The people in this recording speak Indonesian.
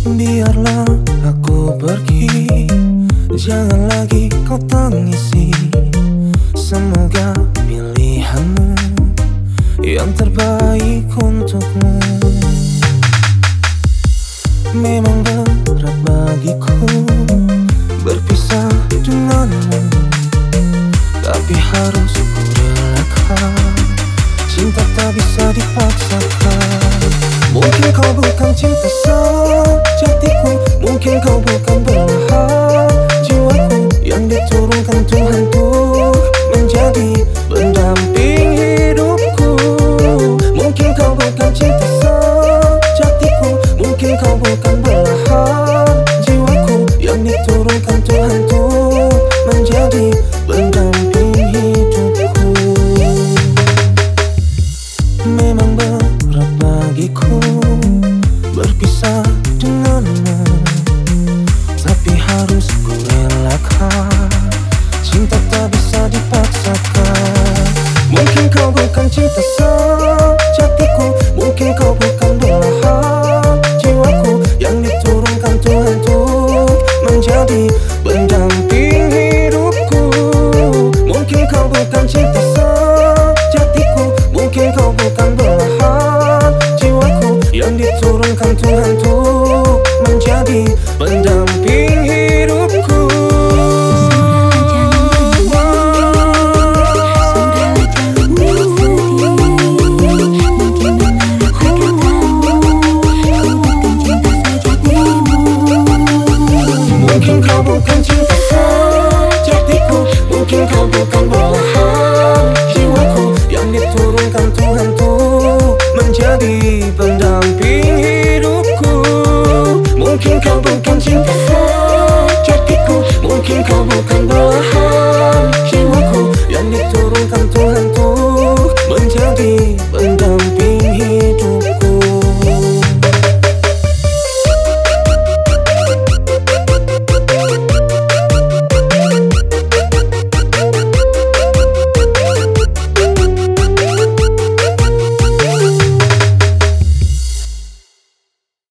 Biarlah aku pergi, jangan lagi kau tangisi. Semoga pilihanmu yang terbaik untukmu. Memang berat bagiku berpisah denganmu, tapi harus ku relakan. Cinta tak bisa dipaksakan. Mungkin kau bukan cinta sejatiku, mungkin kau bukan belahan jiwaku yang diturunkan Tuhan untuk menjadi pendamping hidupku. Mungkin kau bukan cinta sejatiku, mungkin kau bukan belahan jiwaku yang diturunkan Tuhan untuk menjadi pendamping hidupku. Memang berat bagiku berpisah denganmu, tapi harus ku relakan. Cinta tak bisa dipaksakan. Mungkin kau bukan cinta sejatiku, mungkin kau bukan belahan jiwaku yang diturunkan Tuhan untuk menjadi pendamping hidupku. Mungkin kau bukan cinta sejatiku, mungkin kau bukan belahan jiwaku yang diturunkan Tuhan untuk menjadi pendamping hidupku. Mungkin kau bukan cinta sejatiku, mungkin kau bukan belahan jiwaku yang diturunkan Tuhan untuk menjadi pendamping hidupku. Mungkin kau bukan cinta sejatiku, mungkin kau bukan belahan